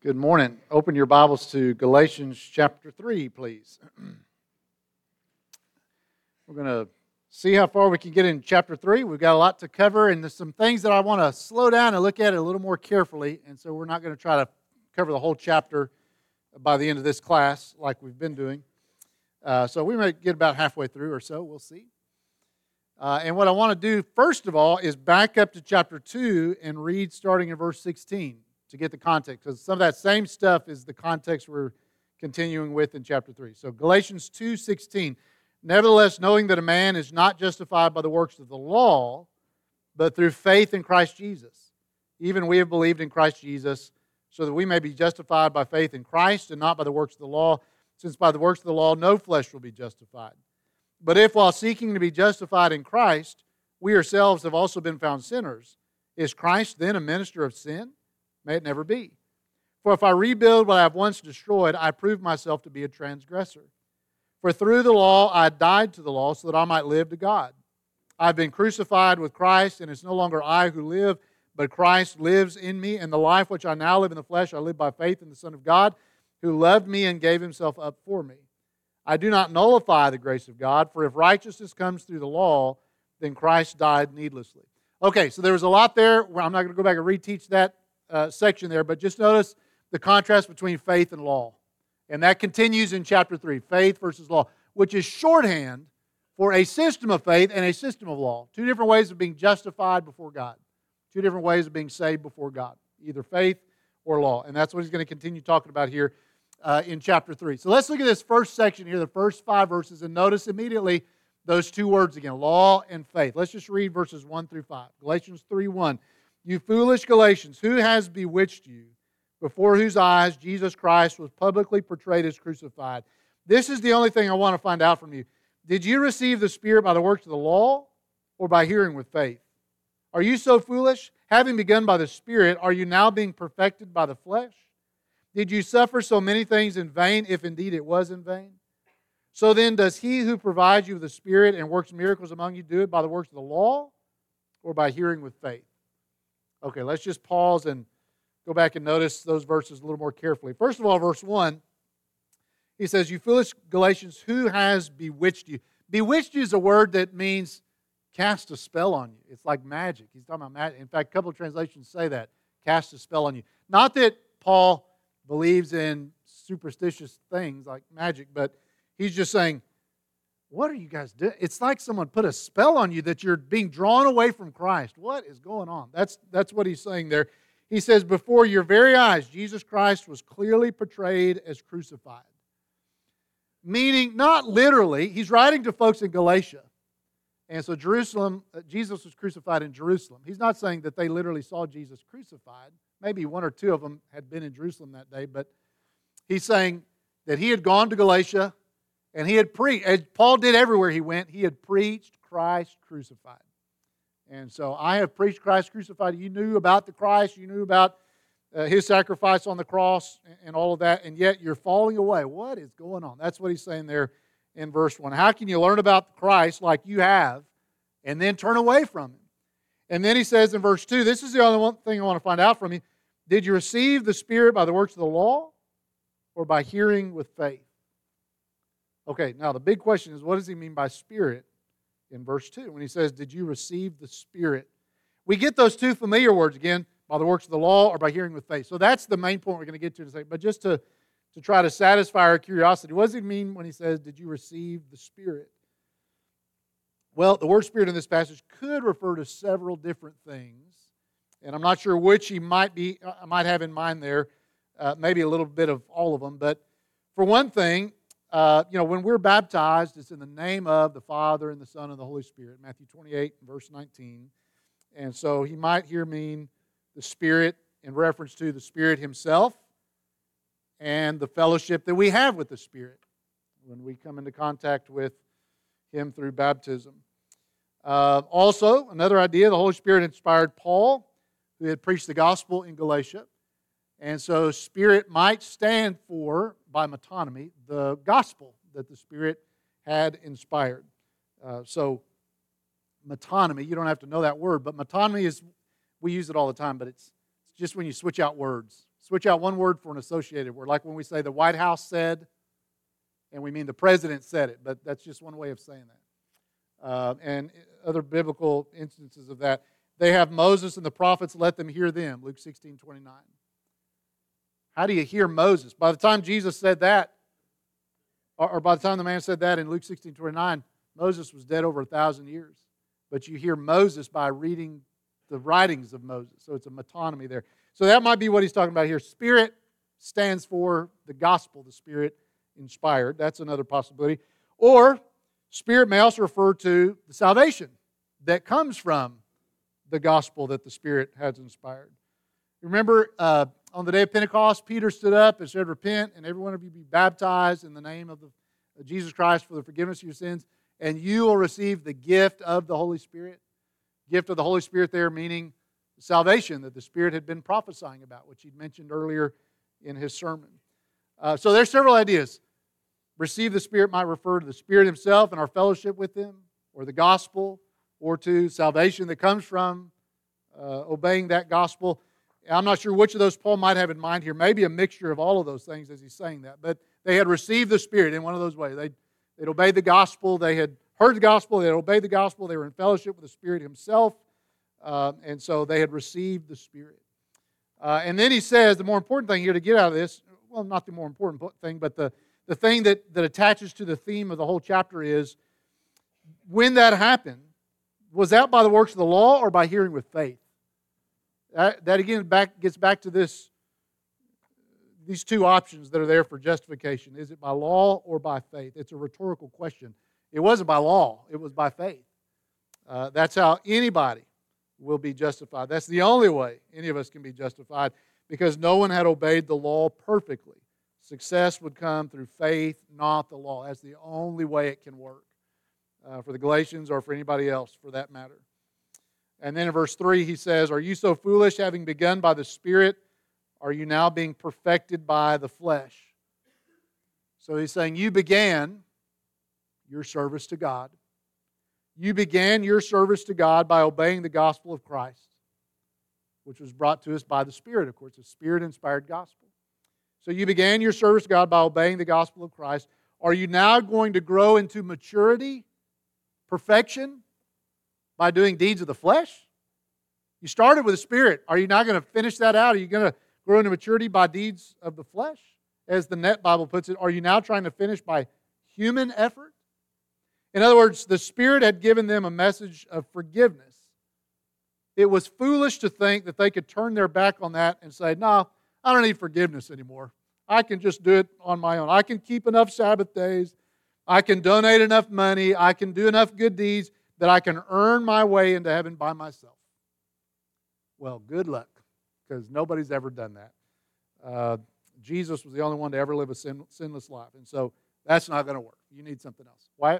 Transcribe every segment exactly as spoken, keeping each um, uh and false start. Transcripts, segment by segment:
Good morning. Open your Bibles to Galatians chapter three, please. We're going to see how far we can get in chapter three. We've got a lot to cover, and there's some things that I want to slow down and look at it a little more carefully, and so we're not going to try to cover the whole chapter by the end of this class like we've been doing. Uh, so we might get about halfway through or so. We'll see. Uh, and what I want to do, first of all, is back up to chapter two and read starting in verse sixteen. To get the context, because some of that same stuff is the context we're continuing with in chapter three. So Galatians two sixteen, nevertheless, knowing that a man is not justified by the works of the law, but through faith in Christ Jesus. Even we have believed in Christ Jesus, so that we may be justified by faith in Christ and not by the works of the law, since by the works of the law no flesh will be justified. But if while seeking to be justified in Christ, we ourselves have also been found sinners, is Christ then a minister of sin? May it never be. For if I rebuild what I have once destroyed, I prove myself to be a transgressor. For through the law I died to the law so that I might live to God. I have been crucified with Christ, and it's no longer I who live, but Christ lives in me. And the life which I now live in the flesh, I live by faith in the Son of God, who loved me and gave himself up for me. I do not nullify the grace of God, for if righteousness comes through the law, then Christ died needlessly. Okay, so there was a lot there. I'm not going to go back and reteach that Uh, section there, but just notice the contrast between faith and law. And that continues in chapter three, faith versus law, which is shorthand for a system of faith and a system of law. Two different ways of being justified before God. Two different ways of being saved before God, either faith or law. And that's what he's going to continue talking about here uh, in chapter three. So let's look at this first section here, the first five verses, and notice immediately those two words again, law and faith. Let's just read verses one through five. Galatians three one. You foolish Galatians, who has bewitched you, before whose eyes Jesus Christ was publicly portrayed as crucified? This is the only thing I want to find out from you. Did you receive the Spirit by the works of the law or by hearing with faith? Are you so foolish? Having begun by the Spirit, are you now being perfected by the flesh? Did you suffer so many things in vain, if indeed it was in vain? So then, does He who provides you with the Spirit and works miracles among you do it by the works of the law or by hearing with faith? Okay, let's just pause and go back and notice those verses a little more carefully. First of all, verse one, he says, you foolish Galatians, who has bewitched you? Bewitched you is a word that means cast a spell on you. It's like magic. He's talking about magic. In fact, a couple of translations say that, cast a spell on you. Not that Paul believes in superstitious things like magic, but he's just saying, what are you guys doing? It's like someone put a spell on you that you're being drawn away from Christ. What is going on? That's, that's what he's saying there. He says, before your very eyes, Jesus Christ was clearly portrayed as crucified. Meaning, not literally, he's writing to folks in Galatia. And so Jerusalem, Jesus was crucified in Jerusalem. He's not saying that they literally saw Jesus crucified. Maybe one or two of them had been in Jerusalem that day, but he's saying that he had gone to Galatia, and he had preached, as Paul did everywhere he went, he had preached Christ crucified. And so I have preached Christ crucified. You knew about the Christ, you knew about uh, his sacrifice on the cross and all of that, and yet you're falling away. What is going on? That's what he's saying there in verse one. How can you learn about Christ like you have and then turn away from him? And then he says in verse two, this is the only one thing I want to find out from you. Did you receive the Spirit by the works of the law or by hearing with faith? Okay, now the big question is, what does he mean by Spirit in verse two? When he says, did you receive the Spirit? We get those two familiar words again, by the works of the law or by hearing with faith. So that's the main point we're going to get to in a second. But just to, to try to satisfy our curiosity, what does he mean when he says, did you receive the Spirit? Well, the word Spirit in this passage could refer to several different things. And I'm not sure which he might be, I might have in mind there. Uh, maybe a little bit of all of them. But for one thing, Uh, you know, when we're baptized, it's in the name of the Father and the Son and the Holy Spirit. Matthew twenty-eight, verse nineteen. And so he might here mean the Spirit in reference to the Spirit himself and the fellowship that we have with the Spirit when we come into contact with him through baptism. Uh, also, another idea, the Holy Spirit inspired Paul, who had preached the gospel in Galatia. And so Spirit might stand for, by metonymy, the gospel that the Spirit had inspired. Uh, so metonymy, you don't have to know that word, but metonymy is, we use it all the time, but it's, it's just when you switch out words. switch out one word for an associated word. Like when we say the White House said, and we mean the president said it, but that's just one way of saying that. Uh, and other biblical instances of that. They have Moses and the prophets, let them hear them, Luke sixteen twenty-nine. How do you hear Moses? By the time Jesus said that, or, or by the time the man said that in Luke sixteen twenty-nine, Moses was dead over a thousand years. But you hear Moses by reading the writings of Moses. So it's a metonymy there. So that might be what he's talking about here. Spirit stands for the gospel, the Spirit inspired. That's another possibility. Or Spirit may also refer to the salvation that comes from the gospel that the Spirit has inspired. Remember, uh, on the day of Pentecost, Peter stood up and said, repent, and every one of you be baptized in the name of, the, of Jesus Christ for the forgiveness of your sins, and you will receive the gift of the Holy Spirit. Gift of the Holy Spirit there meaning the salvation that the Spirit had been prophesying about, which he'd mentioned earlier in his sermon. Uh, so there's several ideas. Receive the Spirit might refer to the Spirit himself and our fellowship with him, or the gospel, or to salvation that comes from uh, obeying that gospel. I'm not sure which of those Paul might have in mind here. Maybe a mixture of all of those things as he's saying that. But they had received the Spirit in one of those ways. They'd, they'd obeyed the gospel. They had heard the gospel. They had obeyed the gospel. They were in fellowship with the Spirit himself. Uh, and so they had received the Spirit. Uh, and then he says the more important thing here to get out of this, well, not the more important thing, but the, the thing that, that attaches to the theme of the whole chapter is, when that happened, was that by the works of the law or by hearing with faith? That, that again back, gets back to this, these two options that are there for justification. Is it by law or by faith? It's a rhetorical question. It wasn't by law. It was by faith. Uh, that's how anybody will be justified. That's the only way any of us can be justified, because no one had obeyed the law perfectly. Success would come through faith, not the law. That's the only way it can work uh, for the Galatians or for anybody else for that matter. And then in verse three he says, are you so foolish, having begun by the Spirit, are you now being perfected by the flesh? So he's saying you began your service to God. You began your service to God by obeying the gospel of Christ, which was brought to us by the Spirit, of course, a Spirit-inspired gospel. So you began your service to God by obeying the gospel of Christ. Are you now going to grow into maturity, perfection, by doing deeds of the flesh? You started with the Spirit. Are you now going to finish that out? Are you going to grow into maturity by deeds of the flesh? As the Net Bible puts it, are you now trying to finish by human effort? In other words, the Spirit had given them a message of forgiveness. It was foolish to think that they could turn their back on that and say, no, I don't need forgiveness anymore. I can just do it on my own. I can keep enough Sabbath days. I can donate enough money. I can do enough good deeds that I can earn my way into heaven by myself. Well, good luck, because nobody's ever done that. Uh, Jesus was the only one to ever live a sin, sinless life, and so that's not going to work. You need something else. Wyatt?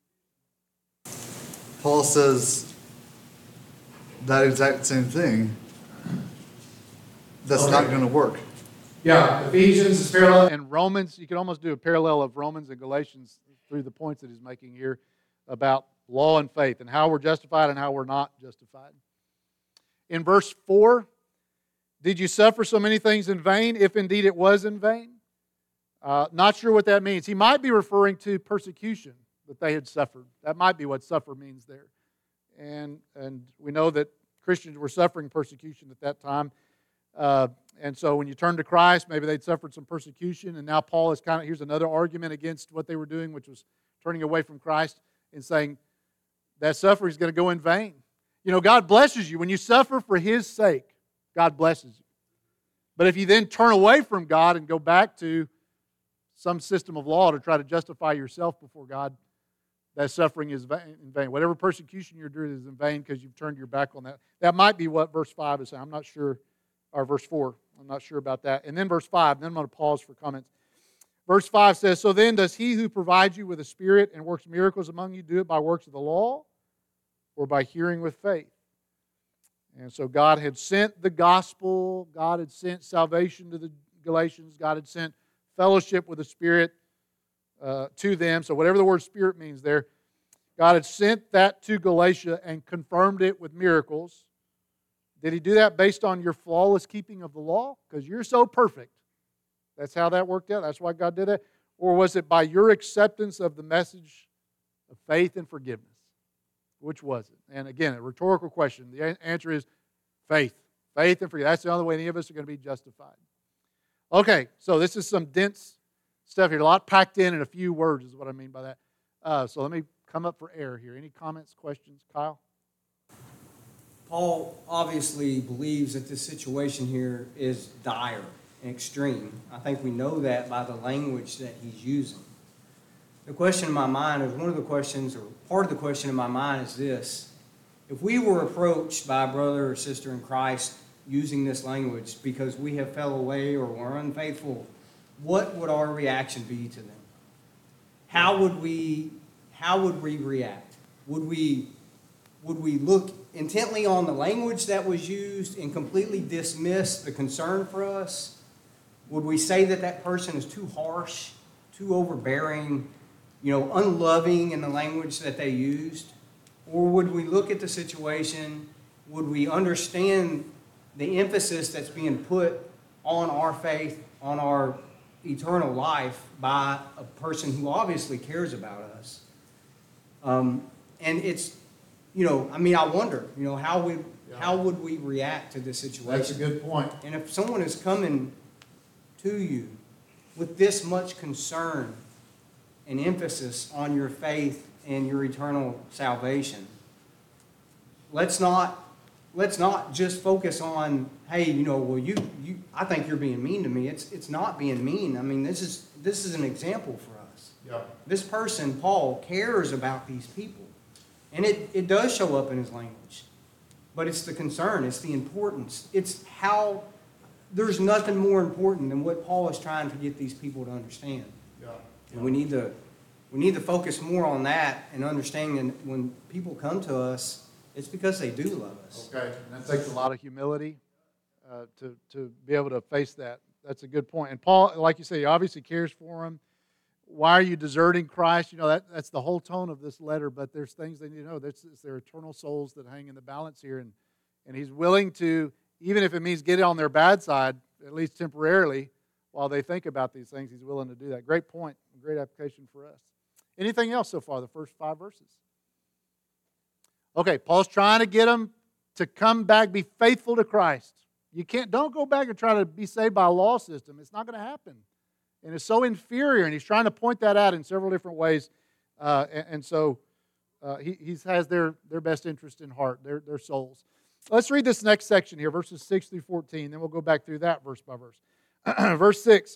Paul says that exact same thing. That's okay. Not going to work. Yeah, Ephesians is parallel, and Romans, you can almost do a parallel of Romans and Galatians through the points that he's making here about law and faith and how we're justified and how we're not justified. In verse four, did you suffer so many things in vain, if indeed it was in vain? Uh, not sure what that means. He might be referring to persecution that they had suffered. That might be what suffer means there. And, and we know that Christians were suffering persecution at that time. Uh, and so when you turn to Christ, maybe they'd suffered some persecution, and now Paul is kind of, here's another argument against what they were doing, which was turning away from Christ and saying that suffering is going to go in vain. You know, God blesses you. When you suffer for His sake, God blesses you. But if you then turn away from God and go back to some system of law to try to justify yourself before God, that suffering is in vain. Whatever persecution you're doing is in vain because you've turned your back on that. That might be what verse five is saying. I'm not sure, or verse four. I'm not sure about that. And then verse five, and then I'm going to pause for comments. Verse five says, so then does He who provides you with a Spirit and works miracles among you do it by works of the law or by hearing with faith? And so God had sent the gospel. God had sent salvation to the Galatians. God had sent fellowship with the Spirit uh, to them. So whatever the word Spirit means there, God had sent that to Galatia and confirmed it with miracles. Did he do that based on your flawless keeping of the law? Because you're so perfect. That's how that worked out. That's why God did that. Or was it by your acceptance of the message of faith and forgiveness? Which was it? And again, a rhetorical question. The answer is faith. Faith and forgiveness. That's the only way any of us are going to be justified. Okay, so this is some dense stuff here. A lot packed in in a few words is what I mean by that. Uh, so let me come up for air here. Any comments, questions? Kyle? Paul obviously believes that this situation here is dire and extreme. I think we know that by the language that he's using. The question in my mind is one of the questions, or part of the question in my mind is this. If we were approached by a brother or sister in Christ using this language because we have fell away or were unfaithful, what would our reaction be to them? How would we, how would we react? Would we, would we look intently on the language that was used and completely dismiss the concern for us? Would we say that that person is too harsh, too overbearing, you know, unloving in the language that they used? Or would we look at the situation, would we understand the emphasis that's being put on our faith, on our eternal life by a person who obviously cares about us? Um, and it's, you know, I mean, I wonder, you know, how we, yeah. how would we react to this situation? That's a good point. And if someone is coming to you with this much concern and emphasis on your faith and your eternal salvation, let's not let's not just focus on, hey, you know, well, you you I think you're being mean to me. It's it's not being mean. I mean, this is this is an example for us. Yeah. This person, Paul, cares about these people. And it, it does show up in his language. But it's the concern, it's the importance. It's how there's nothing more important than what Paul is trying to get these people to understand. Yeah. And we need to we need to focus more on that and understanding when people come to us, it's because they do love us. Okay, and that takes a lot of humility uh, to, to be able to face that. That's a good point. And Paul, like you say, he obviously cares for them. Why are you deserting Christ? You know, that, that's the whole tone of this letter, but there's things they need to know. There's, it's their eternal souls that hang in the balance here, and, and he's willing to, even if it means get on their bad side, at least temporarily, while they think about these things, he's willing to do that. Great point, great application for us. Anything else so far, the first five verses? Okay, Paul's trying to get them to come back, be faithful to Christ. You can't, don't go back and try to be saved by a law system. It's not going to happen. And it's so inferior, and he's trying to point that out in several different ways. Uh, and, and so uh, he, he has their, their best interest in heart, their, their souls. Let's read this next section here, verses six through fourteen. Then we'll go back through that verse by verse. Verse six.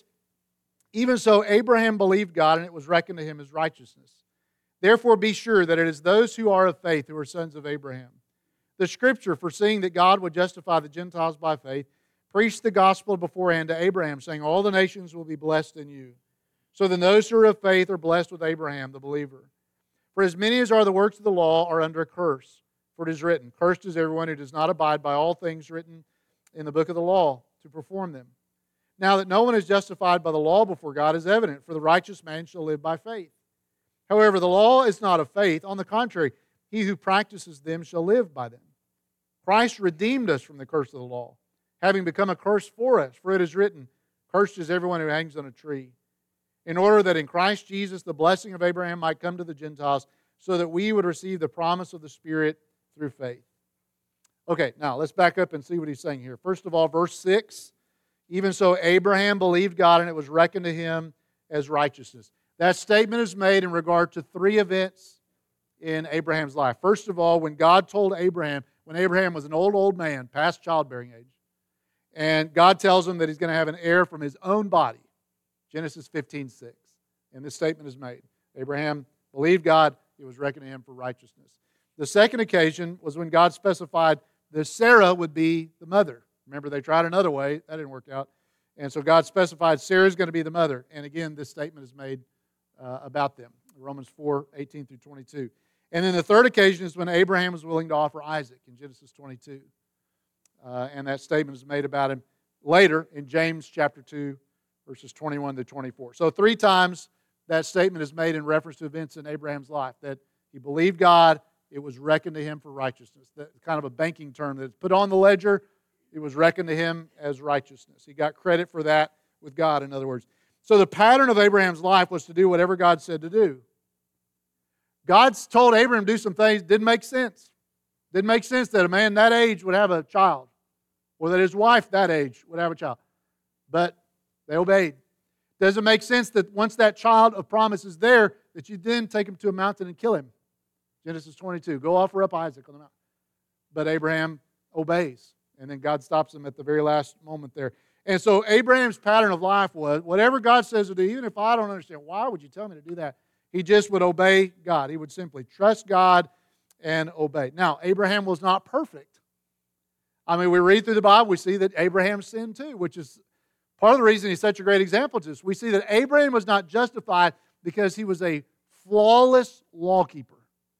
Even so, Abraham believed God, and it was reckoned to him as righteousness. Therefore be sure that it is those who are of faith who are sons of Abraham. The Scripture, foreseeing that God would justify the Gentiles by faith, preached the gospel beforehand to Abraham, saying, all the nations will be blessed in you. So then those who are of faith are blessed with Abraham, the believer. For as many as are the works of the law are under a curse. For it is written, cursed is everyone who does not abide by all things written in the book of the law to perform them. Now that no one is justified by the law before God is evident, for the righteous man shall live by faith. However, the law is not of faith. On the contrary, he who practices them shall live by them. Christ redeemed us from the curse of the law, having become a curse for us. For it is written, cursed is everyone who hangs on a tree, in order that in Christ Jesus the blessing of Abraham might come to the Gentiles, so that we would receive the promise of the Spirit through faith. Okay, now let's back up and see what he's saying here. First of all, verse six, even so Abraham believed God, and it was reckoned to him as righteousness. That statement is made in regard to three events in Abraham's life. First of all, when God told Abraham, when Abraham was an old, old man, past childbearing age, and God tells him that he's going to have an heir from his own body, Genesis fifteen six. And this statement is made. Abraham believed God, it was reckoned to him for righteousness. The second occasion was when God specified that Sarah would be the mother. Remember, they tried another way. That didn't work out. And so God specified Sarah's going to be the mother. And again, this statement is made uh, about them. Romans four, eighteen through twenty-two. And then the third occasion is when Abraham was willing to offer Isaac in Genesis twenty-two. Uh, and that statement is made about him later in James chapter two, verses twenty-one to twenty-four. So three times that statement is made in reference to events in Abraham's life, that he believed God, it was reckoned to him for righteousness. That's kind of a banking term that's put on the ledger. It was reckoned to him as righteousness. He got credit for that with God, in other words. So the pattern of Abraham's life was to do whatever God said to do. God's told Abraham to do some things, didn't make sense. Didn't make sense that a man that age would have a child, or that his wife that age would have a child. But they obeyed. Doesn't make sense that once that child of promise is there, that you then take him to a mountain and kill him. Genesis twenty-two, go offer up Isaac on the mountain. But Abraham obeys, and then God stops him at the very last moment there. And so Abraham's pattern of life was, whatever God says to do, even if I don't understand, why would you tell me to do that? He just would obey God. He would simply trust God and obey. Now, Abraham was not perfect. I mean, we read through the Bible, we see that Abraham sinned too, which is part of the reason he's such a great example to us. We see that Abraham was not justified because he was a flawless lawkeeper.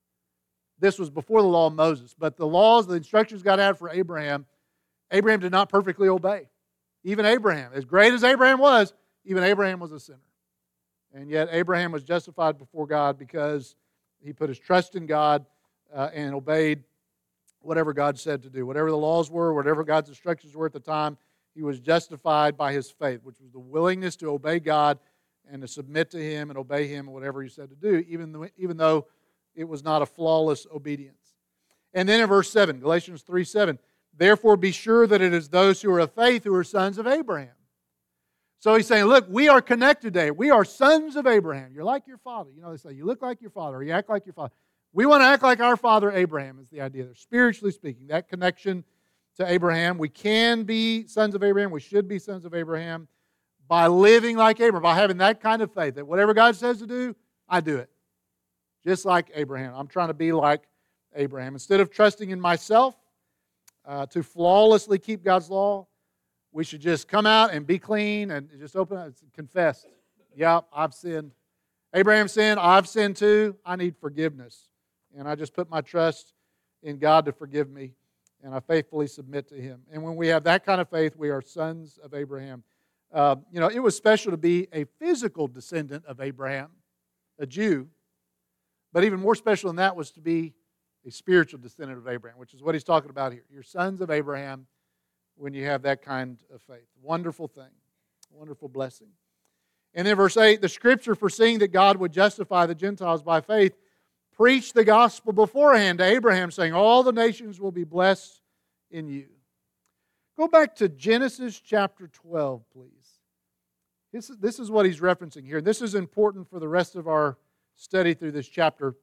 This was before the law of Moses, but the laws, the instructions God had for Abraham, Abraham did not perfectly obey. Even Abraham, as great as Abraham was, even Abraham was a sinner. And yet Abraham was justified before God because he put his trust in God uh, and obeyed whatever God said to do. Whatever the laws were, whatever God's instructions were at the time, he was justified by his faith, which was the willingness to obey God and to submit to Him and obey Him in whatever He said to do, even though, even though it was not a flawless obedience. And then in verse seven, Galatians three seven, therefore be sure that it is those who are of faith who are sons of Abraham. So he's saying, look, we are connected today. We are sons of Abraham. You're like your father. You know, they say, you look like your father, or you act like your father. We want to act like our father Abraham is the idea there. Spiritually speaking, that connection to Abraham. We can be sons of Abraham. We should be sons of Abraham by living like Abraham, by having that kind of faith that whatever God says to do, I do it. Just like Abraham. I'm trying to be like Abraham. Instead of trusting in myself uh, to flawlessly keep God's law, we should just come out and be clean and just open up and confess. Yeah, I've sinned. Abraham sinned. I've sinned too. I need forgiveness. And I just put my trust in God to forgive me. And I faithfully submit to Him. And when we have that kind of faith, we are sons of Abraham. Uh, you know, it was special to be a physical descendant of Abraham, a Jew. But even more special than that was to be a spiritual descendant of Abraham, which is what he's talking about here. You're sons of Abraham when you have that kind of faith. Wonderful thing. Wonderful blessing. And then verse eight, the Scripture, foreseeing that God would justify the Gentiles by faith, preached the gospel beforehand to Abraham, saying, all the nations will be blessed in you. Go back to Genesis chapter twelve, please. This is, this is what he's referencing here. This is important for the rest of our study through this chapter.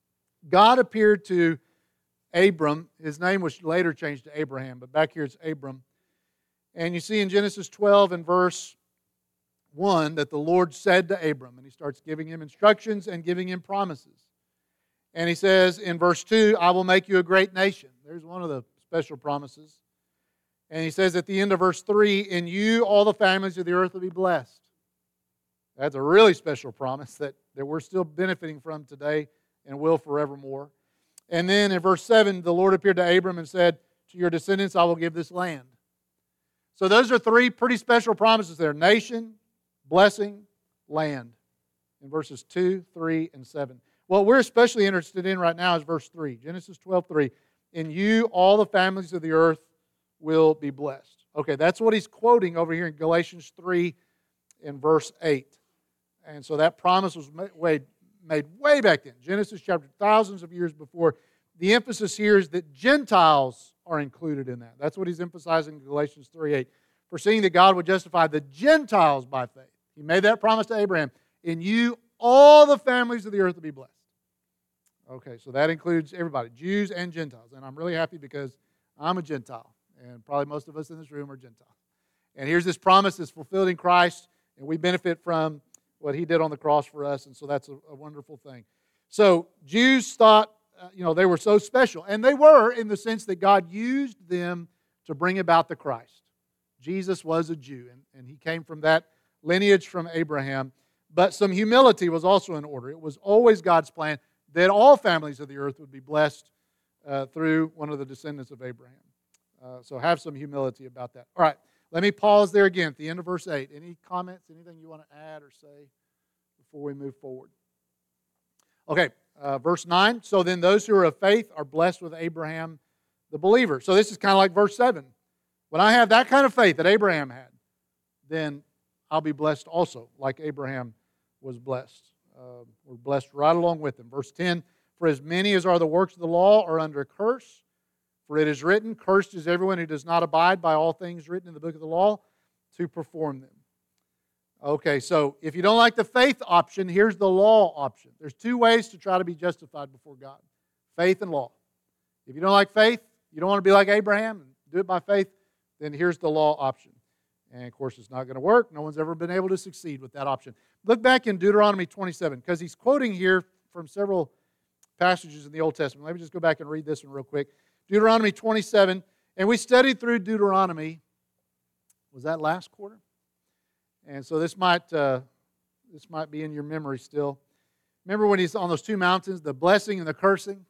God appeared to Abram. His name was later changed to Abraham, but back here it's Abram. And you see in Genesis twelve and verse one that the Lord said to Abram, and He starts giving him instructions and giving him promises. And He says in verse two, I will make you a great nation. There's one of the special promises. And He says at the end of verse three, in you all the families of the earth will be blessed. That's a really special promise that, that we're still benefiting from today and will forevermore. And then in verse seven, the Lord appeared to Abram and said, to your descendants I will give this land. So those are three pretty special promises there. Nation, blessing, land. In verses two, three, and seven. What we're especially interested in right now is verse three. Genesis twelve three. In you all the families of the earth will be blessed. Okay, that's what he's quoting over here in Galatians three in verse eight. And so that promise was made, made way back then. Genesis chapter, thousands of years before. The emphasis here is that Gentiles are included in that. That's what he's emphasizing in Galatians three eight. Foreseeing that God would justify the Gentiles by faith. He made that promise to Abraham. In you all the families of the earth will be blessed. Okay, so that includes everybody, Jews and Gentiles. And I'm really happy because I'm a Gentile. And probably most of us in this room are Gentiles. And here's this promise that's fulfilled in Christ. And we benefit from what He did on the cross for us. And so that's a, a wonderful thing. So Jews thought, uh, you know, they were so special. And they were in the sense that God used them to bring about the Christ. Jesus was a Jew. And, and He came from that lineage from Abraham. But some humility was also in order. It was always God's plan that all families of the earth would be blessed uh, through one of the descendants of Abraham. Uh, so have some humility about that. All right, let me pause there again at the end of verse eight. Any comments, anything you want to add or say before we move forward? Okay, uh, verse nine. So then those who are of faith are blessed with Abraham the believer. So this is kind of like verse seven. When I have that kind of faith that Abraham had, then I'll be blessed also, like Abraham was blessed. Uh, we're blessed right along with him. Verse ten, for as many as are the works of the law are under a curse. For it is written, cursed is everyone who does not abide by all things written in the book of the law to perform them. Okay, so if you don't like the faith option, here's the law option. There's two ways to try to be justified before God. Faith and law. If you don't like faith, you don't want to be like Abraham and do it by faith, then here's the law option. And of course, it's not going to work. No one's ever been able to succeed with that option. Look back in Deuteronomy twenty-seven, because he's quoting here from several passages in the Old Testament. Let me just go back and read this one real quick. Deuteronomy twenty-seven, and we studied through Deuteronomy. Was that last quarter? And so this might uh, this might be in your memory still. Remember when he's on those two mountains, the blessing and the cursing?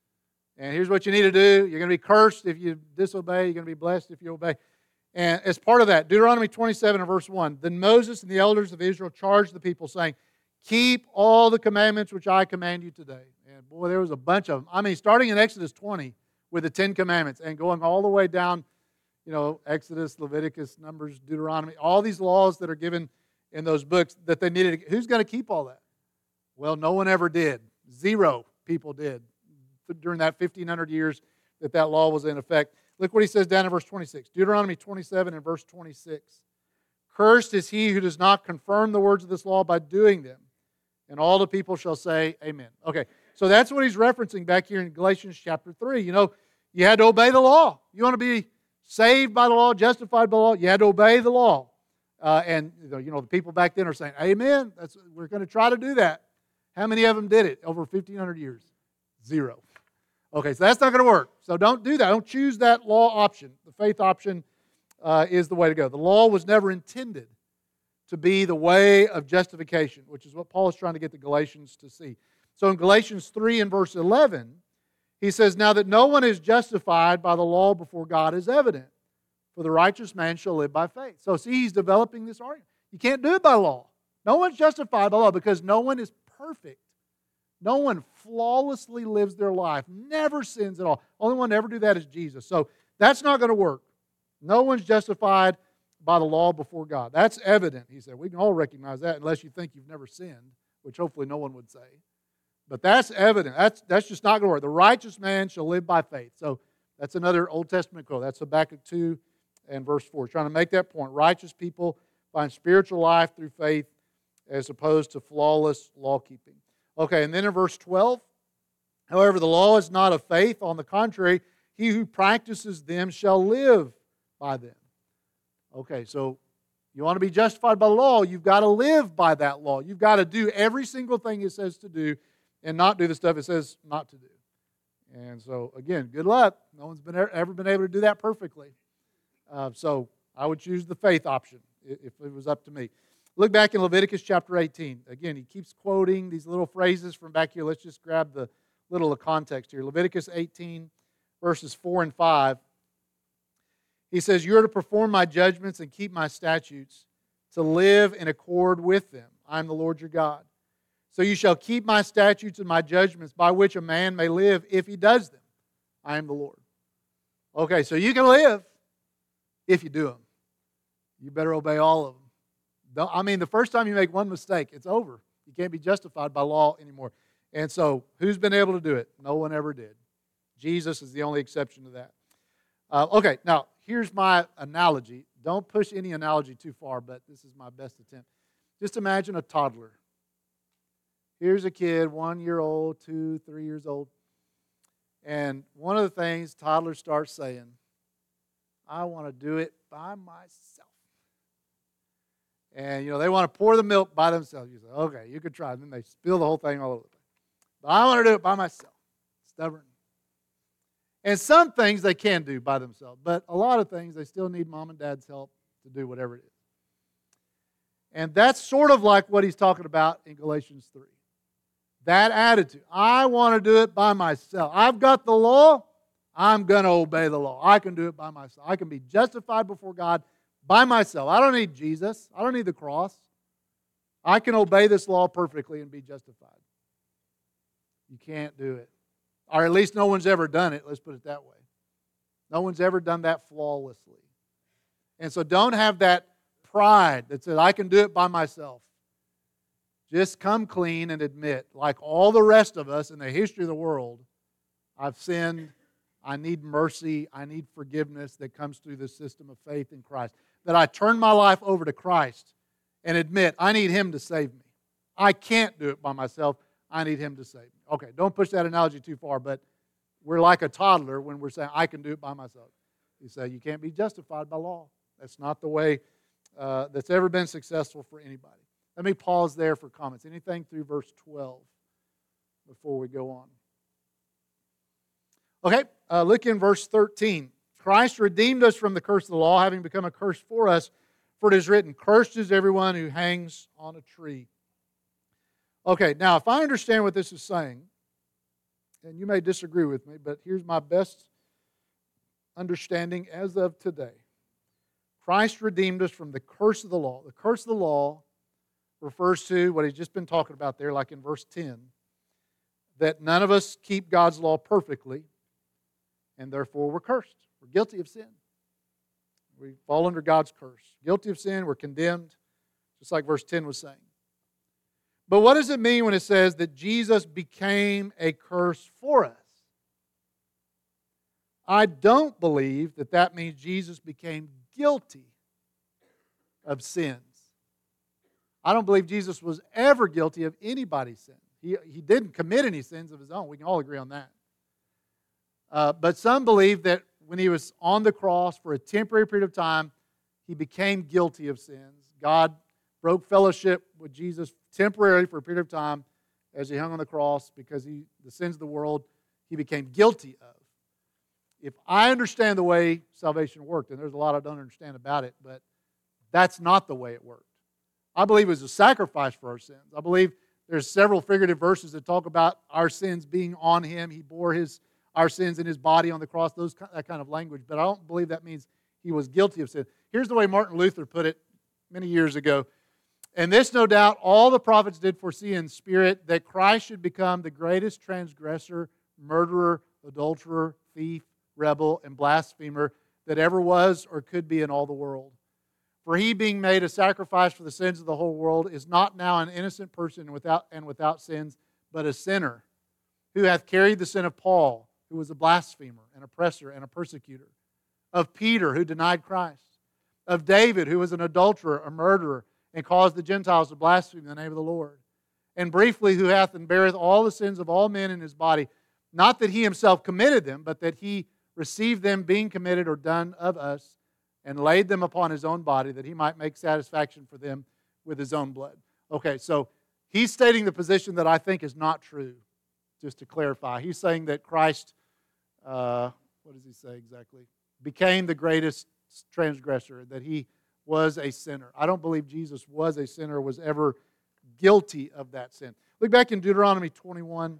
And here's what you need to do. You're going to be cursed if you disobey. You're going to be blessed if you obey. And as part of that, Deuteronomy twenty-seven and verse one, then Moses and the elders of Israel charged the people, saying, keep all the commandments which I command you today. And boy, there was a bunch of them. I mean, starting in Exodus twenty with the Ten Commandments and going all the way down, you know, Exodus, Leviticus, Numbers, Deuteronomy, all these laws that are given in those books that they needed. To, who's going to keep all that? Well, no one ever did. Zero people did during that fifteen hundred years that that law was in effect. Look what he says down in verse twenty-six. Deuteronomy twenty-seven and verse twenty-six. Cursed is he who does not confirm the words of this law by doing them. And all the people shall say, amen. Okay, so that's what he's referencing back here in Galatians chapter three. You know, you had to obey the law. You want to be saved by the law, justified by the law, you had to obey the law. Uh, and, you know, the people back then are saying, amen, that's, we're going to try to do that. How many of them did it over fifteen hundred years? Zero. Okay, so that's not going to work. So don't do that. Don't choose that law option. The faith option uh, is the way to go. The law was never intended to be the way of justification, which is what Paul is trying to get the Galatians to see. So in Galatians three and verse eleven, he says, now that no one is justified by the law before God is evident, for the righteous man shall live by faith. So see, he's developing this argument. You can't do it by law. No one's justified by law because no one is perfect. No one flawlessly lives their life, never sins at all. Only one to ever do that is Jesus. So that's not going to work. No one's justified by the law before God. That's evident, he said. We can all recognize that unless you think you've never sinned, which hopefully no one would say. But that's evident. That's, that's just not going to work. The righteous man shall live by faith. So that's another Old Testament quote. That's Habakkuk two and verse four. He's trying to make that point. Righteous people find spiritual life through faith as opposed to flawless law keeping. Okay, and then in verse twelve, however, the law is not of faith. On the contrary, he who practices them shall live by them. Okay, so you want to be justified by the law, you've got to live by that law. You've got to do every single thing it says to do and not do the stuff it says not to do. And so, again, good luck. No one's been ever been able to do that perfectly. Uh, so I would choose the faith option if it was up to me. Look back in Leviticus chapter eighteen. Again, he keeps quoting these little phrases from back here. Let's just grab the little of context here. Leviticus eighteen, verses four and five. He says, you are to perform my judgments and keep my statutes, to live in accord with them. I am the Lord your God. So you shall keep my statutes and my judgments, by which a man may live if he does them. I am the Lord. Okay, so you can live if you do them. You better obey all of them. Don't, I mean, the first time you make one mistake, it's over. You can't be justified by law anymore. And so, who's been able to do it? No one ever did. Jesus is the only exception to that. Uh, okay, now, here's my analogy. Don't push any analogy too far, but this is my best attempt. Just imagine a toddler. Here's a kid, one year old, two, three years old. And one of the things toddlers start saying, I want to do it by myself. And, you know, they want to pour the milk by themselves. You say, okay, you could try. And then they spill the whole thing all over the place. But I want to do it by myself. Stubborn. And some things they can do by themselves. But a lot of things they still need mom and dad's help to do whatever it is. And that's sort of like what he's talking about in Galatians three. That attitude. I want to do it by myself. I've got the law. I'm going to obey the law. I can do it by myself. I can be justified before God by myself. I don't need Jesus. I don't need the cross. I can obey this law perfectly and be justified. You can't do it. Or at least no one's ever done it. Let's put it that way. No one's ever done that flawlessly. And so don't have that pride that says, I can do it by myself. Just come clean and admit, like all the rest of us in the history of the world, I've sinned, I need mercy, I need forgiveness that comes through the system of faith in Christ. That I turn my life over to Christ and admit, I need Him to save me. I can't do it by myself, I need Him to save me. Okay, don't push that analogy too far, but we're like a toddler when we're saying, I can do it by myself. You say, you can't be justified by law. That's not the way uh, that's ever been successful for anybody. Let me pause there for comments. Anything through verse twelve before we go on? Okay, uh, look in verse thirteen. Christ redeemed us from the curse of the law, having become a curse for us, for it is written, cursed is everyone who hangs on a tree. Okay, now if I understand what this is saying, and you may disagree with me, but here's my best understanding as of today. Christ redeemed us from the curse of the law. The curse of the law refers to what he's just been talking about there, like in verse ten, that none of us keep God's law perfectly, and therefore we're cursed. We're guilty of sin. We fall under God's curse. Guilty of sin, we're condemned, just like verse ten was saying. But what does it mean when it says that Jesus became a curse for us? I don't believe that that means Jesus became guilty of sins. I don't believe Jesus was ever guilty of anybody's sin. He, he didn't commit any sins of His own. We can all agree on that. Uh, but some believe that when He was on the cross for a temporary period of time, He became guilty of sins. God broke fellowship with Jesus temporarily for a period of time as He hung on the cross because he, the sins of the world He became guilty of. If I understand the way salvation worked, and there's a lot I don't understand about it, but that's not the way it worked. I believe it was a sacrifice for our sins. I believe there's several figurative verses that talk about our sins being on Him. He bore his our sins in His body on the cross, those that kind of language. But I don't believe that means He was guilty of sin. Here's the way Martin Luther put it many years ago. And this, no doubt, all the prophets did foresee in spirit, that Christ should become the greatest transgressor, murderer, adulterer, thief, rebel, and blasphemer that ever was or could be in all the world. For He, being made a sacrifice for the sins of the whole world, is not now an innocent person without and without sins, but a sinner, who hath carried the sin of Paul, who was a blasphemer, an oppressor, and a persecutor, of Peter, who denied Christ, of David, who was an adulterer, a murderer, and caused the Gentiles to blaspheme the name of the Lord, and briefly, who hath and beareth all the sins of all men in His body, not that He Himself committed them, but that He received them being committed or done of us, and laid them upon His own body, that He might make satisfaction for them with His own blood. Okay, so he's stating the position that I think is not true, just to clarify. He's saying that Christ, uh, what does he say exactly? Became the greatest transgressor, that He was a sinner. I don't believe Jesus was a sinner, was ever guilty of that sin. Look back in Deuteronomy twenty-one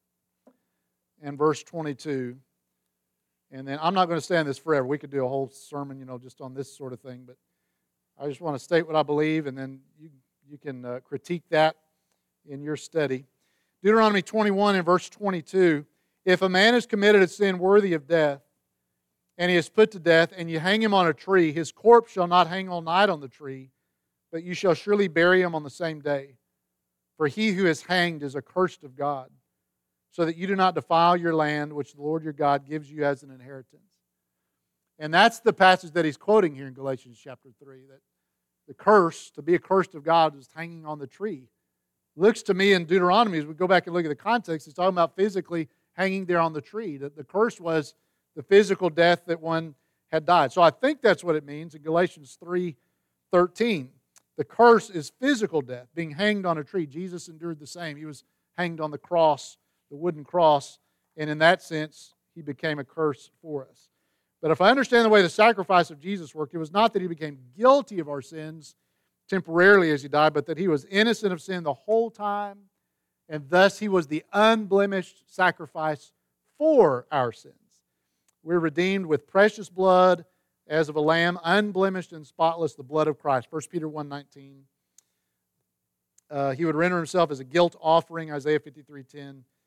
and verse twenty-two. And then I'm not going to stay on this forever. We could do a whole sermon, you know, just on this sort of thing. But I just want to state what I believe, and then you, you can uh, critique that in your study. Deuteronomy twenty-one and verse twenty-two. If a man has committed a sin worthy of death, and he is put to death, and you hang him on a tree, his corpse shall not hang all night on the tree, but you shall surely bury him on the same day. For he who is hanged is accursed of God, so that you do not defile your land, which the Lord your God gives you as an inheritance. And that's the passage that he's quoting here in Galatians chapter three, that the curse, to be accursed of God, is hanging on the tree. Looks to me in Deuteronomy, as we go back and look at the context, it's talking about physically hanging there on the tree. That the curse was the physical death that one had died. So I think that's what it means in Galatians three thirteen. The curse is physical death, being hanged on a tree. Jesus endured the same. He was hanged on the cross, the wooden cross, and in that sense, He became a curse for us. But if I understand the way the sacrifice of Jesus worked, it was not that He became guilty of our sins temporarily as He died, but that He was innocent of sin the whole time, and thus He was the unblemished sacrifice for our sins. We're redeemed with precious blood as of a lamb, unblemished and spotless, the blood of Christ. First Peter one nineteen. Uh, he would render Himself as a guilt offering, Isaiah fifty-three ten.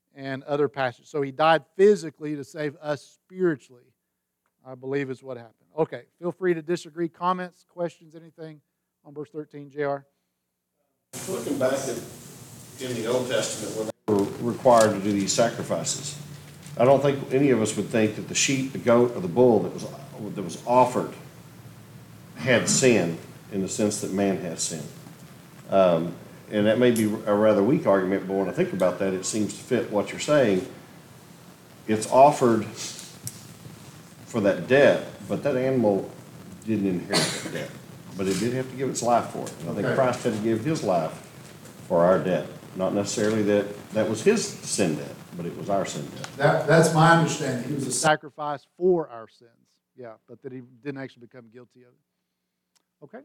and other passages. So he died physically to save us spiritually, I believe is what happened. Okay, feel free to disagree. Comments, questions, anything on verse thirteen, J R? Looking back at in the Old Testament when they were required to do these sacrifices, I don't think any of us would think that the sheep, the goat, or the bull that was that was offered had sin in the sense that man has sin. Um, and that may be a rather weak argument, but when I think about that, it seems to fit what you're saying. It's offered for that debt, but that animal didn't inherit that debt. But it did have to give its life for it. And I think Okay. Christ had to give his life for our debt. Not necessarily that that was his sin debt, but it was our sin debt. That, that's my understanding. He was a sacrifice for our sins. Yeah, but that he didn't actually become guilty of it. Okay.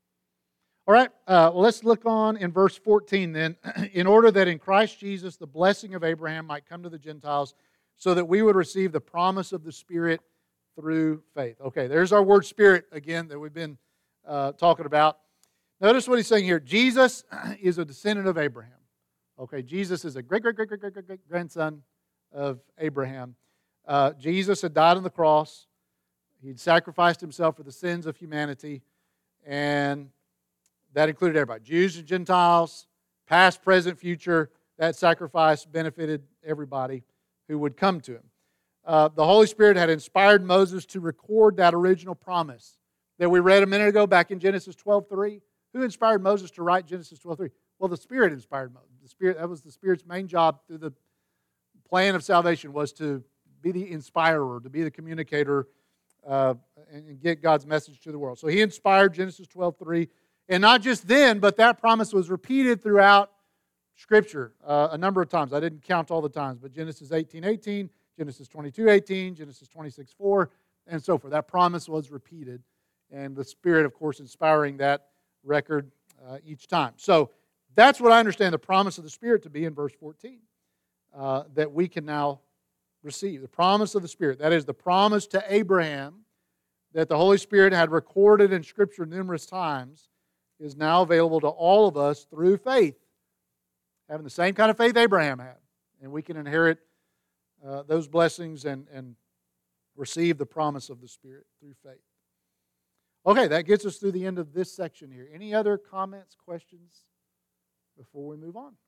All right, uh, well, let's look on in verse fourteen then. In order that in Christ Jesus the blessing of Abraham might come to the Gentiles, so that we would receive the promise of the Spirit through faith. Okay, there's our word Spirit again that we've been uh, talking about. Notice what he's saying here. Jesus is a descendant of Abraham. Okay, Jesus is a great, great, great, great, great, great, great grandson of Abraham. Uh, Jesus had died on the cross. He'd sacrificed himself for the sins of humanity, and that included everybody, Jews and Gentiles, past, present, future. That sacrifice benefited everybody who would come to him. Uh, the Holy Spirit had inspired Moses to record that original promise that we read a minute ago back in Genesis twelve three. Who inspired Moses to write Genesis twelve three? Well, the Spirit inspired Moses. The Spirit, that was the Spirit's main job through the plan of salvation, was to be the inspirer, to be the communicator, uh, and, and get God's message to the world. So he inspired Genesis twelve three. And not just then, but that promise was repeated throughout Scripture uh, a number of times. I didn't count all the times, but Genesis eighteen eighteen, Genesis twenty-two eighteen, Genesis twenty-six four, and so forth. That promise was repeated, and the Spirit, of course, inspiring that record uh, each time. So that's what I understand the promise of the Spirit to be in verse fourteen, uh, that we can now receive. The promise of the Spirit. That is the promise to Abraham that the Holy Spirit had recorded in Scripture numerous times is now available to all of us through faith. Having the same kind of faith Abraham had. And we can inherit uh, those blessings and, and receive the promise of the Spirit through faith. Okay, that gets us through the end of this section here. Any other comments, questions before we move on?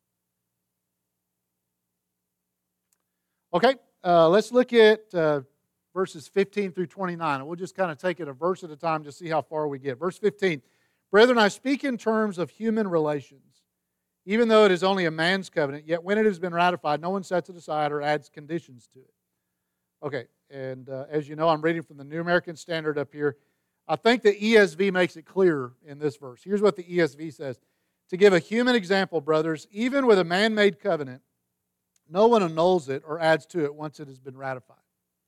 Okay, uh, let's look at uh, verses fifteen through twenty-nine. And we'll just kind of take it a verse at a time to see how far we get. Verse fifteen. Brethren, I speak in terms of human relations, even though it is only a man's covenant, yet when it has been ratified, no one sets it aside or adds conditions to it. Okay, and uh, as you know, I'm reading from the New American Standard up here. I think the E S V makes it clear in this verse. Here's what the E S V says. To give a human example, brothers, even with a man-made covenant, no one annuls it or adds to it once it has been ratified.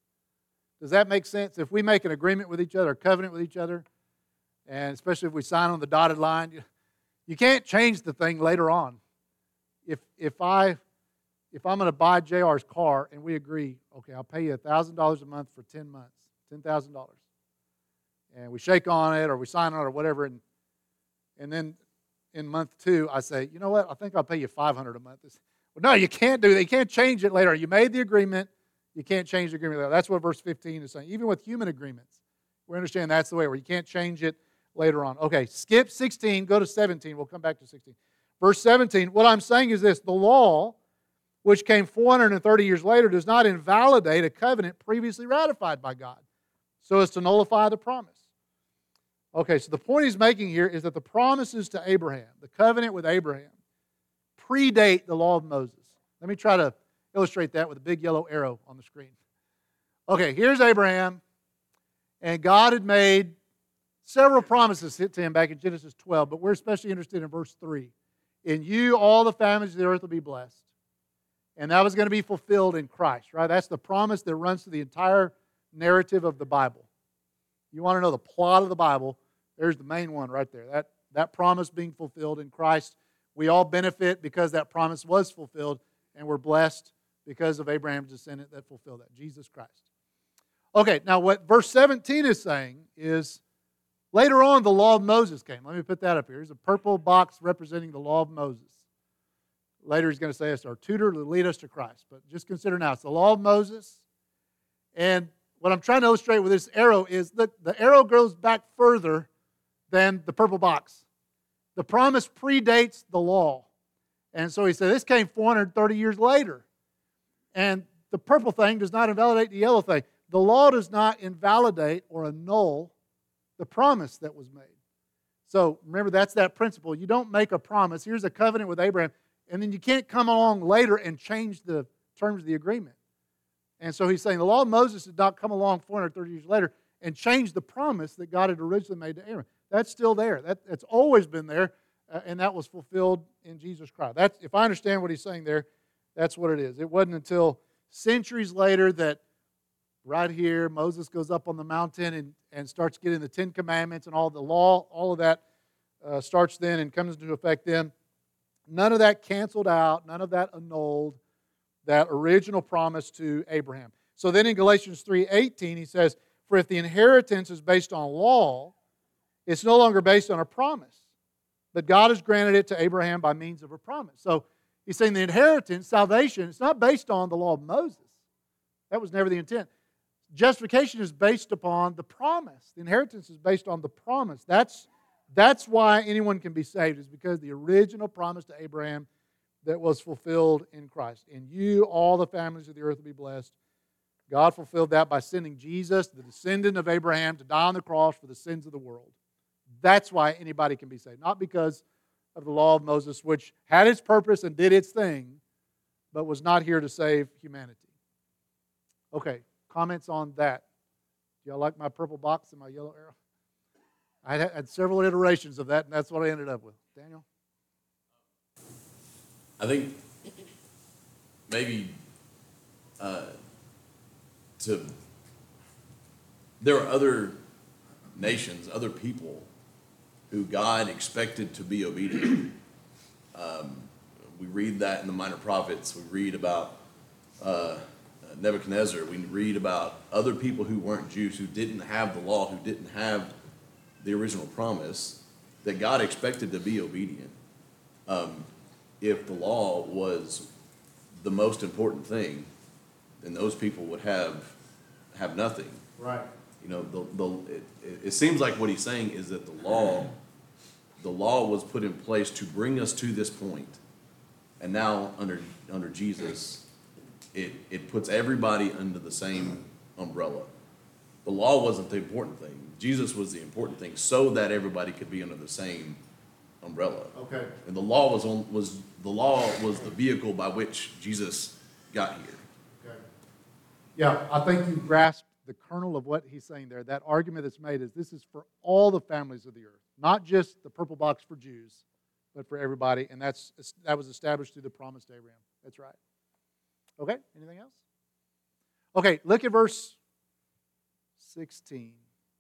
Does that make sense? If we make an agreement with each other, a covenant with each other, and especially if we sign on the dotted line, you can't change the thing later on. If if I if I'm going to buy J R's car and we agree, okay, I'll pay you a thousand dollars a month for ten months, ten thousand dollars, and we shake on it or we sign on it or whatever, and and then in month two I say, you know what, I think I'll pay you five hundred a month. Well, no, you can't do that. You can't change it later. You made the agreement. You can't change the agreement later. That's what verse fifteen is saying. Even with human agreements, we understand that's the way where you can't change it later on. Okay, skip sixteen, go to seventeen. We'll come back to sixteen. Verse seventeen, what I'm saying is this. The law, which came four hundred thirty years later, does not invalidate a covenant previously ratified by God, so as to nullify the promise. Okay, so the point he's making here is that the promises to Abraham, the covenant with Abraham, predate the law of Moses. Let me try to illustrate that with a big yellow arrow on the screen. Okay, here's Abraham, and God had made several promises to him back in Genesis twelve, but we're especially interested in verse three. In you, all the families of the earth will be blessed. And that was going to be fulfilled in Christ, right? That's the promise that runs through the entire narrative of the Bible. You want to know the plot of the Bible, there's the main one right there. That, that promise being fulfilled in Christ. We all benefit because that promise was fulfilled, and we're blessed because of Abraham's descendant that fulfilled that, Jesus Christ. Okay, now what verse seventeen is saying is, later on, the law of Moses came. Let me put that up here. Here's a purple box representing the law of Moses. Later he's going to say it's our tutor to lead us to Christ. But just consider now, it's the law of Moses. And what I'm trying to illustrate with this arrow is that the arrow goes back further than the purple box. The promise predates the law. And so he said this came four hundred thirty years later. And the purple thing does not invalidate the yellow thing. The law does not invalidate or annul the promise that was made. So remember, that's that principle. You don't make a promise. Here's a covenant with Abraham, and then you can't come along later and change the terms of the agreement. And so he's saying the law of Moses did not come along four hundred thirty years later and change the promise that God had originally made to Abraham. That's still there. That, that's always been there, uh, and that was fulfilled in Jesus Christ. That's, if I understand what he's saying there, that's what it is. It wasn't until centuries later that right here Moses goes up on the mountain and, and starts getting the Ten Commandments and all the law, all of that uh, starts then and comes into effect then. None of that canceled out, none of that annulled that original promise to Abraham. So then in Galatians three eighteen he says, for if the inheritance is based on law, it's no longer based on a promise. But God has granted it to Abraham by means of a promise. So he's saying the inheritance, salvation, it's not based on the law of Moses. That was never the intent. Justification is based upon the promise. The inheritance is based on the promise. That's, that's why anyone can be saved, is because the original promise to Abraham that was fulfilled in Christ. In you, all the families of the earth will be blessed. God fulfilled that by sending Jesus, the descendant of Abraham, to die on the cross for the sins of the world. That's why anybody can be saved. Not because of the law of Moses, which had its purpose and did its thing, but was not here to save humanity. Okay, comments on that? Do y'all like my purple box and my yellow arrow? I had several iterations of that, and that's what I ended up with. Daniel? I think maybe uh, to there are other nations, other people who God expected to be obedient. Um, we read that in the Minor Prophets. We read about uh, Nebuchadnezzar. We read about other people who weren't Jews, who didn't have the law, who didn't have the original promise, that God expected to be obedient. Um, if the law was the most important thing, then those people would have have nothing. Right. You know, the, the, it, it seems like what he's saying is that the law, the law was put in place to bring us to this point, and now under under Jesus, it it puts everybody under the same umbrella. The law wasn't the important thing. Jesus was the important thing, so that everybody could be under the same umbrella. Okay. And the law was on was the law was the vehicle by which Jesus got here. Okay. Yeah, I think you grasped the kernel of what he's saying there. That argument that's made is this is for all the families of the earth, not just the purple box for Jews, but for everybody, and that's that was established through the promise to Abraham. That's right. Okay, anything else? Okay, look at verse sixteen.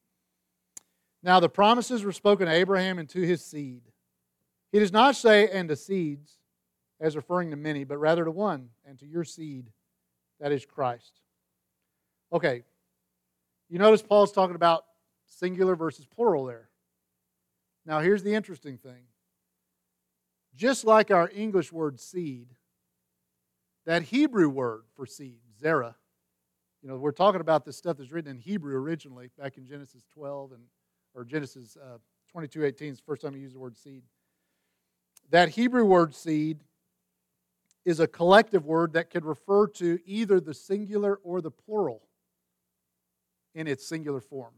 Now the promises were spoken to Abraham and to his seed. He does not say, and to seeds, as referring to many, but rather to one, and to your seed, that is Christ. Okay, you notice Paul's talking about singular versus plural there. Now here's the interesting thing. Just like our English word seed, that Hebrew word for seed, zerah, you know, we're talking about this stuff that's written in Hebrew originally, back in Genesis twelve, and or Genesis uh, twenty-two eighteen is the first time you use the word seed. That Hebrew word seed is a collective word that could refer to either the singular or the plural in its singular form.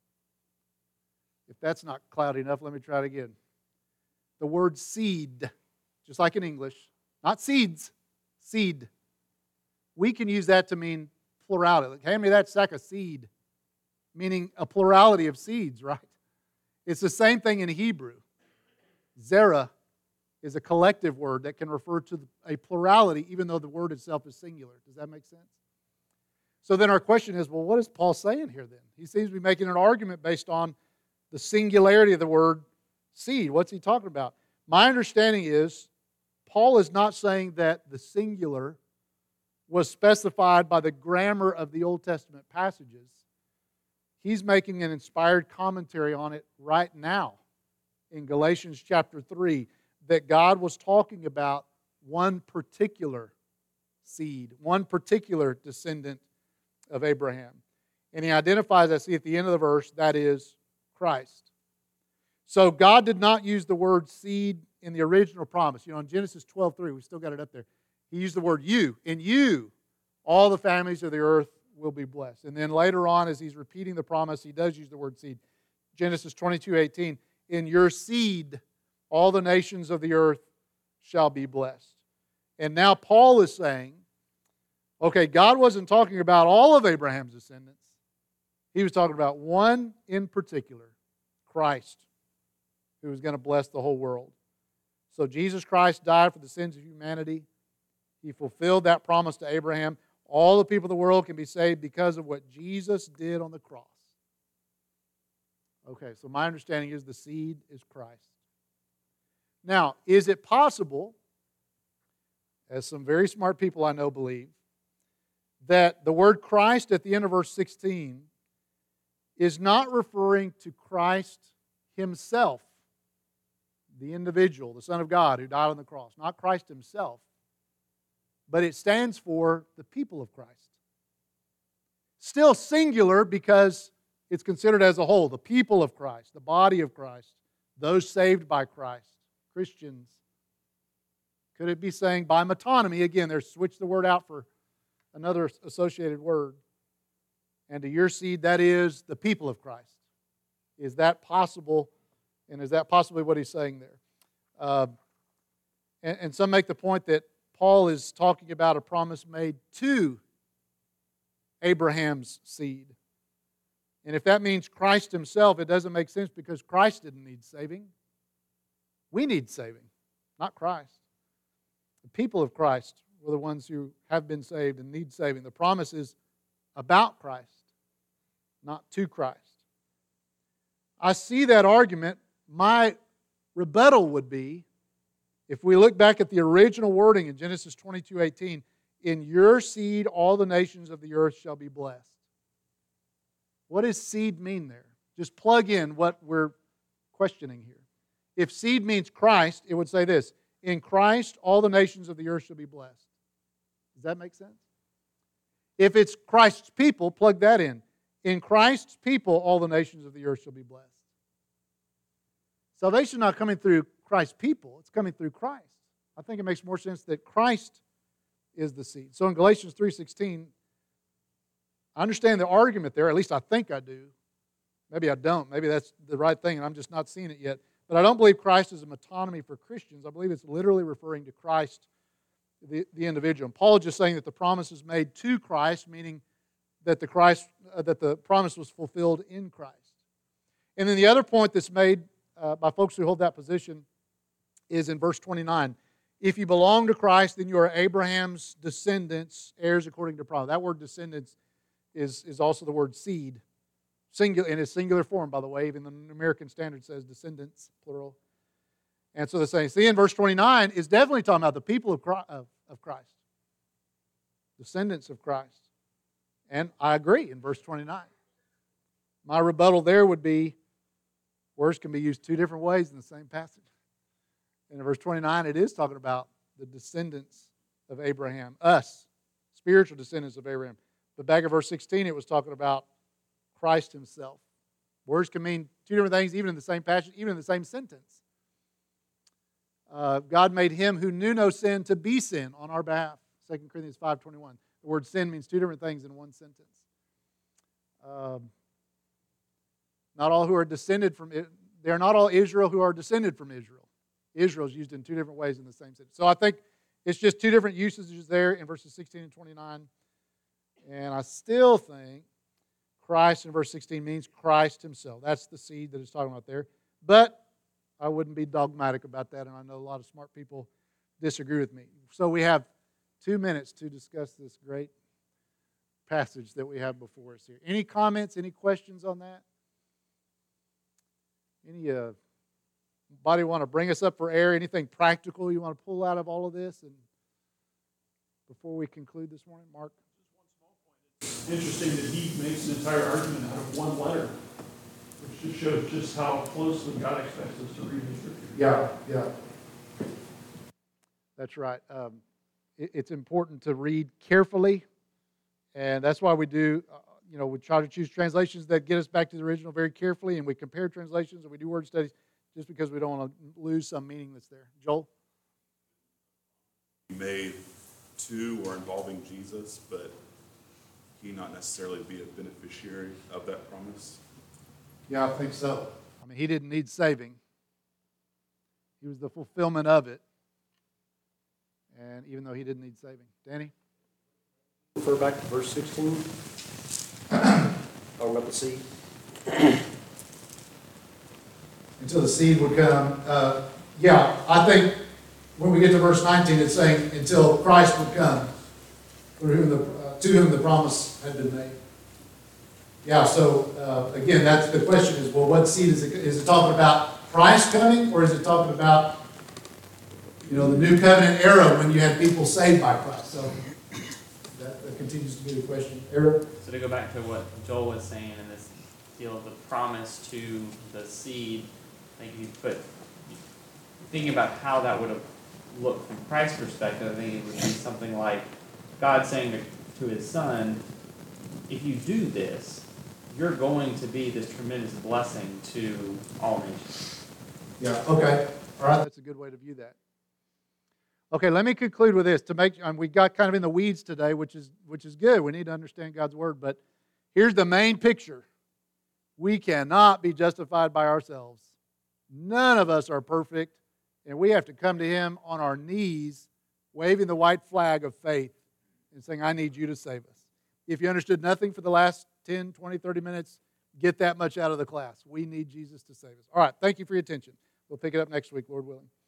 If that's not cloudy enough, let me try it again. The word seed, just like in English, not seeds, seed. We can use that to mean plurality. Like, hand me that sack of seed, meaning a plurality of seeds, right? It's the same thing in Hebrew. Zerah is a collective word that can refer to a plurality, even though the word itself is singular. Does that make sense? So then our question is, well, what is Paul saying here then? He seems to be making an argument based on the singularity of the word seed. What's he talking about? My understanding is Paul is not saying that the singular was specified by the grammar of the Old Testament passages. He's making an inspired commentary on it right now in Galatians chapter three, that God was talking about one particular seed, one particular descendant of Abraham. And he identifies, I see at the end of the verse, that is Christ. So God did not use the word seed in the original promise. You know, in Genesis twelve three, we still got it up there. He used the word you. In you, all the families of the earth will be blessed. And then later on, as he's repeating the promise, he does use the word seed. Genesis twenty-two eighteen, in your seed, all the nations of the earth shall be blessed. And now Paul is saying, okay, God wasn't talking about all of Abraham's descendants. He was talking about one in particular, Christ, who was going to bless the whole world. So Jesus Christ died for the sins of humanity. He fulfilled that promise to Abraham. All the people of the world can be saved because of what Jesus did on the cross. Okay, so my understanding is the seed is Christ. Now, is it possible, as some very smart people I know believe, that the word Christ at the end of verse sixteen is not referring to Christ himself, the individual, the Son of God who died on the cross, not Christ himself, but it stands for the people of Christ. Still singular because it's considered as a whole, the people of Christ, the body of Christ, those saved by Christ, Christians. Could it be saying by metonymy? Again, they're switched the word out for another associated word. And to your seed, that is the people of Christ. Is that possible? And is that possibly what he's saying there? Uh, and, and some make the point that Paul is talking about a promise made to Abraham's seed. And if that means Christ himself, it doesn't make sense because Christ didn't need saving. We need saving, not Christ. The people of Christ were the ones who have been saved and need saving. The promise is about Christ, not to Christ. I see that argument. My rebuttal would be, if we look back at the original wording in Genesis twenty-two eighteen, in your seed all the nations of the earth shall be blessed. What does seed mean there? Just plug in what we're questioning here. If seed means Christ, it would say this, in Christ all the nations of the earth shall be blessed. Does that make sense? If it's Christ's people, plug that in. In Christ's people all the nations of the earth shall be blessed. Salvation is not coming through Christ's people, it's coming through Christ. I think it makes more sense that Christ is the seed. So in Galatians three sixteen, I understand the argument there, at least I think I do. Maybe I don't. Maybe that's the right thing and I'm just not seeing it yet. But I don't believe Christ is a metonymy for Christians. I believe it's literally referring to Christ, the, the individual. And Paul is just saying that the promise is made to Christ, meaning that the Christ uh, that the promise was fulfilled in Christ. And then the other point that's made uh, by folks who hold that position is in verse twenty-nine. If you belong to Christ, then you are Abraham's descendants, heirs according to promise. That word descendants is, is also the word seed, singular in its singular form, by the way. Even the American Standard says descendants, plural. And so they're saying, see, in verse twenty-nine is definitely talking about the people of Christ, of, of Christ, descendants of Christ. And I agree in verse twenty-nine. My rebuttal there would be, words can be used two different ways in the same passage. In verse twenty-nine, it is talking about the descendants of Abraham, us, spiritual descendants of Abraham. But back in verse sixteen, it was talking about Christ himself. Words can mean two different things, even in the same passage, even in the same sentence. Uh, God made him who knew no sin to be sin on our behalf. Second Corinthians five twenty-one. The word sin means two different things in one sentence. Um, not all who are descended from it, they are not all Israel who are descended from Israel. Israel is used in two different ways in the same sentence. So I think it's just two different usages there in verses sixteen and twenty-nine. And I still think Christ in verse sixteen means Christ himself. That's the seed that it's talking about there. But I wouldn't be dogmatic about that, and I know a lot of smart people disagree with me. So we have two minutes to discuss this great passage that we have before us here. Any comments, any questions on that? Any uh, body want to bring us up for air? Anything practical you want to pull out of all of this? And before we conclude this morning, Mark? Interesting that he makes an entire argument out of one letter, which just shows just how closely God expects us to read the Scripture. Yeah, yeah. That's right. Um, it, it's important to read carefully, and that's why we do, uh, you know, we try to choose translations that get us back to the original very carefully, and we compare translations, and we do word studies just because we don't want to lose some meaning that's there. Joel? Made to or involving Jesus, but he not necessarily be a beneficiary of that promise? Yeah, I think so. I mean, he didn't need saving. He was the fulfillment of it. And even though he didn't need saving. Danny? Refer back to verse sixteen. Talking about the seed. Until the seed would come. Uh, yeah, I think when we get to verse nineteen, it's saying until Christ would come, through whom the, uh, to whom the promise had been made. Yeah, so uh, again, that's the question is, well, what seed is it? Is it talking about Christ coming, or is it talking about, you know, the new covenant era when you had people saved by Christ? So that, that continues to be the question. Eric? So to go back to what Joel was saying in this deal of the promise to the seed, I think if you put, thinking about how that would have looked from Christ's perspective, I think it would be something like God saying to, to his son, if you do this, you're going to be this tremendous blessing to all nations. Yeah, okay. All right, that's a good way to view that. Okay, let me conclude with this. To make, um, we got kind of in the weeds today, which is which is good. We need to understand God's word, but here's the main picture. We cannot be justified by ourselves. None of us are perfect, and we have to come to him on our knees, waving the white flag of faith and saying, I need you to save us. If you understood nothing for the last ten, twenty, thirty minutes, get that much out of the class. We need Jesus to save us. All right, thank you for your attention. We'll pick it up next week, Lord willing.